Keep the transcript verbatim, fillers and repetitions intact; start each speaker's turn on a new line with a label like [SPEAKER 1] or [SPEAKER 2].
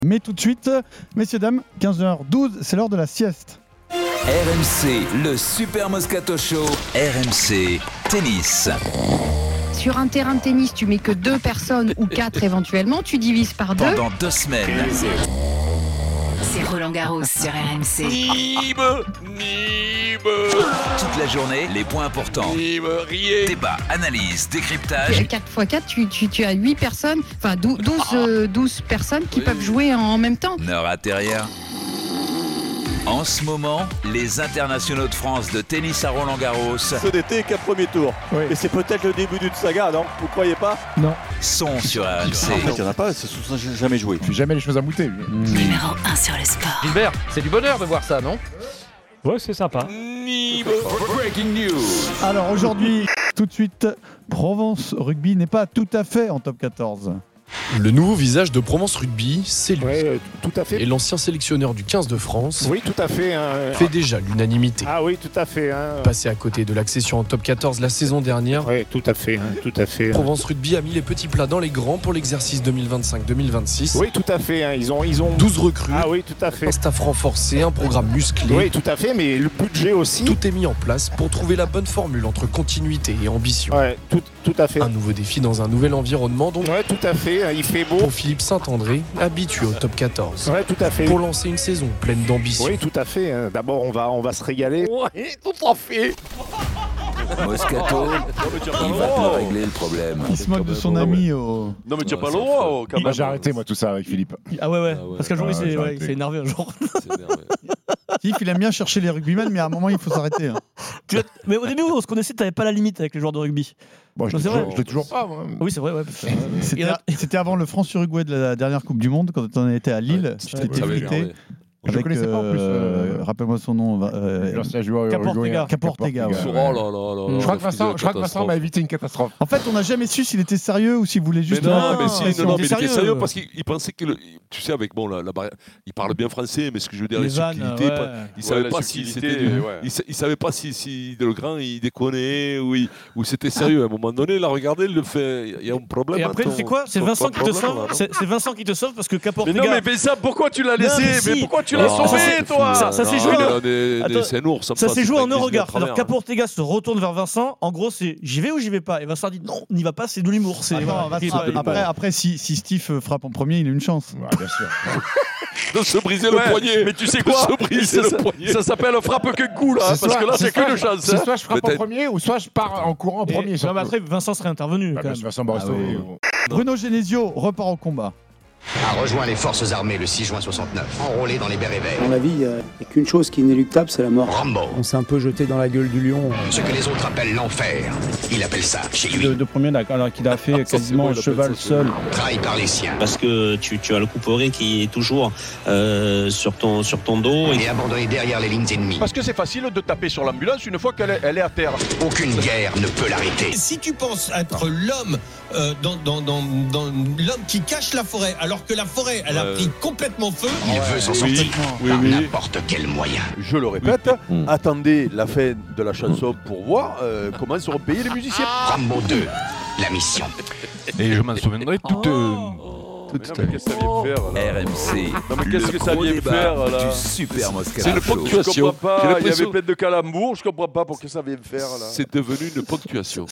[SPEAKER 1] Mais tout de suite, messieurs, dames, quinze heures douze, c'est l'heure de la sieste.
[SPEAKER 2] R M C, le Super Moscato Show. R M C, tennis.
[SPEAKER 3] Sur un terrain de tennis, tu mets que deux personnes ou quatre éventuellement, tu divises par deux.
[SPEAKER 2] Pendant deux semaines.
[SPEAKER 4] C'est Roland Garros sur R M C.
[SPEAKER 5] Nîmes, Nîmes.
[SPEAKER 2] Toute la journée, les points importants.
[SPEAKER 5] Nîmes, riez.
[SPEAKER 2] Débat, analyse, décryptage.
[SPEAKER 3] quatre fois quatre, tu, tu, tu as huit personnes, enfin douze, euh, douze personnes qui
[SPEAKER 5] Oui.
[SPEAKER 3] peuvent jouer en même temps.
[SPEAKER 2] Ne ratez rien. En ce moment, les internationaux de France de tennis à Roland-Garros
[SPEAKER 6] Ceux d'été, quatre premiers tours.
[SPEAKER 1] Oui.
[SPEAKER 6] Et c'est peut-être le début d'une saga, non? Vous croyez pas?
[SPEAKER 1] Non,
[SPEAKER 2] sont sur R M C.
[SPEAKER 6] En fait, il n'y en a pas, ils se sont jamais joué.
[SPEAKER 7] Il fait jamais les choses à mouter, lui.
[SPEAKER 4] Numéro un sur le sport.
[SPEAKER 8] Gilbert, c'est du bonheur de voir ça, non?
[SPEAKER 9] Ouais, c'est sympa.
[SPEAKER 5] Nîmes.
[SPEAKER 2] Breaking news.
[SPEAKER 1] alors aujourd'hui, tout de suite, Provence Rugby n'est pas tout à fait en top quatorze.
[SPEAKER 10] Le nouveau visage de Provence Rugby, c'est lui.
[SPEAKER 9] Ouais, euh, tout à fait.
[SPEAKER 10] Et l'ancien sélectionneur du quinze de France
[SPEAKER 9] Oui, tout à fait. hein.
[SPEAKER 10] fait déjà l'unanimité.
[SPEAKER 9] Ah oui, tout à fait. hein.
[SPEAKER 10] Passé à côté de l'accession en top quatorze la saison dernière,
[SPEAKER 9] Oui, tout à fait. hein, Tout à fait.
[SPEAKER 10] Provence Rugby a mis les petits plats dans les grands pour l'exercice deux mille vingt-cinq deux mille vingt-six.
[SPEAKER 9] Oui, tout à fait. hein. Ils ont, ils ont.
[SPEAKER 10] douze recrues,
[SPEAKER 9] Ah oui, tout à fait.
[SPEAKER 10] un staff renforcé, un programme musclé.
[SPEAKER 9] Oui, tout à fait. Mais le budget aussi.
[SPEAKER 10] Tout est mis en place pour trouver la bonne formule entre continuité et ambition.
[SPEAKER 9] Ouais, tout, tout à fait.
[SPEAKER 10] Un nouveau défi dans un nouvel environnement donc
[SPEAKER 9] Ouais, tout à fait. hein, Il fait beau.
[SPEAKER 10] pour Philippe Saint-André, habitué au top quatorze.
[SPEAKER 9] Ouais, tout à fait.
[SPEAKER 10] Pour lancer une saison pleine d'ambition.
[SPEAKER 9] Oui, tout à fait. hein. D'abord, on va, on va se régaler.
[SPEAKER 5] Oui, tout à fait.
[SPEAKER 2] Moscato, il va te régler le problème.
[SPEAKER 1] Il se moque de son ami au...
[SPEAKER 5] Non, mais tu n'as
[SPEAKER 2] Ouais,
[SPEAKER 5] pas le
[SPEAKER 2] c'est
[SPEAKER 5] droit, oh, quand
[SPEAKER 7] Bah,
[SPEAKER 5] même.
[SPEAKER 7] j'ai arrêté, moi, tout ça avec Philippe.
[SPEAKER 11] Ah ouais, ouais.
[SPEAKER 5] Ah ouais.
[SPEAKER 11] Parce qu'un jour,
[SPEAKER 7] Ah
[SPEAKER 11] il
[SPEAKER 7] ouais,
[SPEAKER 11] s'est
[SPEAKER 7] j'ai
[SPEAKER 11] ouais,
[SPEAKER 7] arrêté.
[SPEAKER 11] il s'est énervé un jour.
[SPEAKER 5] C'est énervé.
[SPEAKER 1] Steve, il aime bien chercher les rugbymen, mais à un moment, il faut s'arrêter. hein.
[SPEAKER 11] Tu vois, mais au début, on se connaissait, t'avais pas la limite avec les joueurs de rugby.
[SPEAKER 7] Bon, je
[SPEAKER 11] Non,
[SPEAKER 7] l'ai
[SPEAKER 11] c'est vrai.
[SPEAKER 7] toujours, je l'ai toujours pas, moi.
[SPEAKER 11] Oui, c'est vrai, ouais. parce que, euh,
[SPEAKER 1] C'était
[SPEAKER 11] il y en a-
[SPEAKER 1] c'était avant le France-Uruguay de la dernière Coupe du Monde, quand on était à Lille. tu
[SPEAKER 5] Ça
[SPEAKER 1] t'étais
[SPEAKER 5] avait
[SPEAKER 1] frité.
[SPEAKER 5] énervé.
[SPEAKER 7] Je
[SPEAKER 1] Avec,
[SPEAKER 7] connaissais pas en plus.
[SPEAKER 1] euh,
[SPEAKER 7] euh,
[SPEAKER 1] rappelle-moi son nom. euh,
[SPEAKER 7] L'ancien joueur
[SPEAKER 11] Caportega.
[SPEAKER 7] uruguayen.
[SPEAKER 1] Caportega, ouais.
[SPEAKER 5] Oh là là là là.
[SPEAKER 7] Je crois que Vincent, je crois que Vincent m'a évité une catastrophe.
[SPEAKER 1] En fait, on n'a jamais su s'il était sérieux ou s'il voulait
[SPEAKER 5] Mais
[SPEAKER 1] juste.
[SPEAKER 5] non,
[SPEAKER 1] faire
[SPEAKER 5] mais
[SPEAKER 1] une
[SPEAKER 5] si,
[SPEAKER 1] pression.
[SPEAKER 5] non, non, mais il
[SPEAKER 11] sérieux.
[SPEAKER 5] était sérieux parce qu'il il pensait que, le, tu sais, avec bon, la, la barrière, il parle bien français, mais ce que je veux dire, les,
[SPEAKER 11] Les vannes,
[SPEAKER 5] subtilités,
[SPEAKER 11] ouais.
[SPEAKER 5] pas- il savait
[SPEAKER 6] la
[SPEAKER 5] pas si
[SPEAKER 6] subtilité,
[SPEAKER 5] c'était, du-
[SPEAKER 6] ouais.
[SPEAKER 5] il, sa- il savait pas si, si le grand il déconnait ou, il- ou c'était sérieux. À un moment donné, il a regardé, il le fait, il y a un problème.
[SPEAKER 11] Et après,
[SPEAKER 5] hein,
[SPEAKER 11] tu sais
[SPEAKER 5] ton-
[SPEAKER 11] quoi? C'est
[SPEAKER 5] ton-
[SPEAKER 11] Vincent
[SPEAKER 5] ton
[SPEAKER 11] qui te
[SPEAKER 5] problème,
[SPEAKER 11] sauve.
[SPEAKER 5] là, non
[SPEAKER 11] C'est c'est Vincent qui te sauve parce que
[SPEAKER 6] Mais
[SPEAKER 11] Caportega.
[SPEAKER 6] non, mais fais ça, pourquoi tu l'as
[SPEAKER 11] Non,
[SPEAKER 6] laissé?
[SPEAKER 11] mais
[SPEAKER 6] Mais
[SPEAKER 11] si.
[SPEAKER 6] pourquoi tu l'as
[SPEAKER 5] Non,
[SPEAKER 6] sauvé,
[SPEAKER 5] c'est
[SPEAKER 6] toi?
[SPEAKER 5] fou,
[SPEAKER 11] Ça- ça s'est
[SPEAKER 5] non,
[SPEAKER 11] joué
[SPEAKER 5] il
[SPEAKER 11] en-
[SPEAKER 5] a des- des-
[SPEAKER 11] Attends,
[SPEAKER 5] C'est un ours.
[SPEAKER 11] Ça
[SPEAKER 5] me
[SPEAKER 11] s'est
[SPEAKER 5] passe,
[SPEAKER 11] joué
[SPEAKER 5] c'est
[SPEAKER 11] en
[SPEAKER 5] pas
[SPEAKER 11] un
[SPEAKER 5] une
[SPEAKER 11] regard.
[SPEAKER 5] travers,
[SPEAKER 11] Alors
[SPEAKER 5] hein.
[SPEAKER 11] Caportega se retourne vers Vincent. En gros, c'est j'y vais ou j'y vais pas. Et Vincent dit non, n'y va pas, c'est de l'humour. C'est
[SPEAKER 1] Attends,
[SPEAKER 11] voilà,
[SPEAKER 1] va-
[SPEAKER 11] qui est
[SPEAKER 1] ah,
[SPEAKER 11] de l'humour.
[SPEAKER 1] après, après, si, si Steve frappe en premier, il a une chance.
[SPEAKER 7] Ouais, bien sûr.
[SPEAKER 5] De se briser le
[SPEAKER 6] Ouais,
[SPEAKER 5] poignet.
[SPEAKER 6] mais tu sais
[SPEAKER 5] De
[SPEAKER 6] quoi?
[SPEAKER 5] se briser
[SPEAKER 6] Ça,
[SPEAKER 5] le poignet.
[SPEAKER 6] ça s'appelle frappe que coup, là,
[SPEAKER 7] C'est
[SPEAKER 6] parce
[SPEAKER 7] soit-
[SPEAKER 6] que là,
[SPEAKER 7] c'est
[SPEAKER 6] c'est qu'une
[SPEAKER 7] soit-
[SPEAKER 6] chance.
[SPEAKER 7] C'est
[SPEAKER 6] hein.
[SPEAKER 7] soit je frappe en
[SPEAKER 5] Peut-être.
[SPEAKER 7] premier, ou soit je pars en courant en
[SPEAKER 11] Et-
[SPEAKER 7] premier.
[SPEAKER 11] non,
[SPEAKER 7] surtout.
[SPEAKER 11] mais après, Vincent serait intervenu.
[SPEAKER 7] Bah,
[SPEAKER 11] quand
[SPEAKER 7] bah,
[SPEAKER 11] même.
[SPEAKER 7] Vincent Barresto.
[SPEAKER 1] Ah oui. Bruno Genesio repart au combat.
[SPEAKER 12] A rejoint les forces armées le six juin soixante-neuf, enrôlé dans les bérets
[SPEAKER 13] À
[SPEAKER 12] verts.
[SPEAKER 13] mon avis, il n'y a qu'une chose qui est inéluctable, c'est la mort.
[SPEAKER 12] Rambo,
[SPEAKER 13] On s'est un peu jeté dans la gueule du lion.
[SPEAKER 12] ce que les autres appellent l'enfer, il appelle ça chez lui.
[SPEAKER 9] De, de premier, alors qu'il a fait
[SPEAKER 5] Ça, c'est bon, il appelle ça, c'est bon.
[SPEAKER 12] Trahi par les siens
[SPEAKER 13] Parce que tu, tu as le couperet qui est toujours euh, sur, ton, sur ton dos.
[SPEAKER 12] et abandonné derrière les lignes ennemies.
[SPEAKER 6] Parce que c'est facile de taper sur l'ambulance une fois qu'elle est, elle est à terre.
[SPEAKER 12] Aucune guerre ne peut l'arrêter.
[SPEAKER 13] Si tu penses être l'homme euh, dans, dans, dans, dans l'homme qui cache la forêt, alors que la forêt, elle a
[SPEAKER 5] Ouais.
[SPEAKER 13] pris complètement feu.
[SPEAKER 12] Il veut s'en
[SPEAKER 5] oui,
[SPEAKER 12] sortir
[SPEAKER 5] oui,
[SPEAKER 12] par
[SPEAKER 5] oui.
[SPEAKER 12] n'importe quel moyen.
[SPEAKER 6] Je le répète,
[SPEAKER 5] Mm.
[SPEAKER 6] attendez la fin de la chanson pour voir euh, comment seront payés les musiciens.
[SPEAKER 12] Rambo deux, la mission.
[SPEAKER 8] Et je m'en souviendrai toute.
[SPEAKER 5] Mais non, mais qu'est-ce que ça vient faire là
[SPEAKER 2] R M C,
[SPEAKER 5] Non, mais qu'est-ce
[SPEAKER 2] le
[SPEAKER 5] que ça
[SPEAKER 2] gros
[SPEAKER 5] vient
[SPEAKER 2] débat
[SPEAKER 5] faire, là
[SPEAKER 2] du Super Moscato
[SPEAKER 5] C'est une
[SPEAKER 2] Show.
[SPEAKER 5] ponctuation.
[SPEAKER 6] Je comprends
[SPEAKER 5] J'ai
[SPEAKER 6] pas, il y
[SPEAKER 5] l'impression-
[SPEAKER 6] avait plein de calembours, je comprends pas pour que ça vient faire là.
[SPEAKER 5] C'est devenu une ponctuation.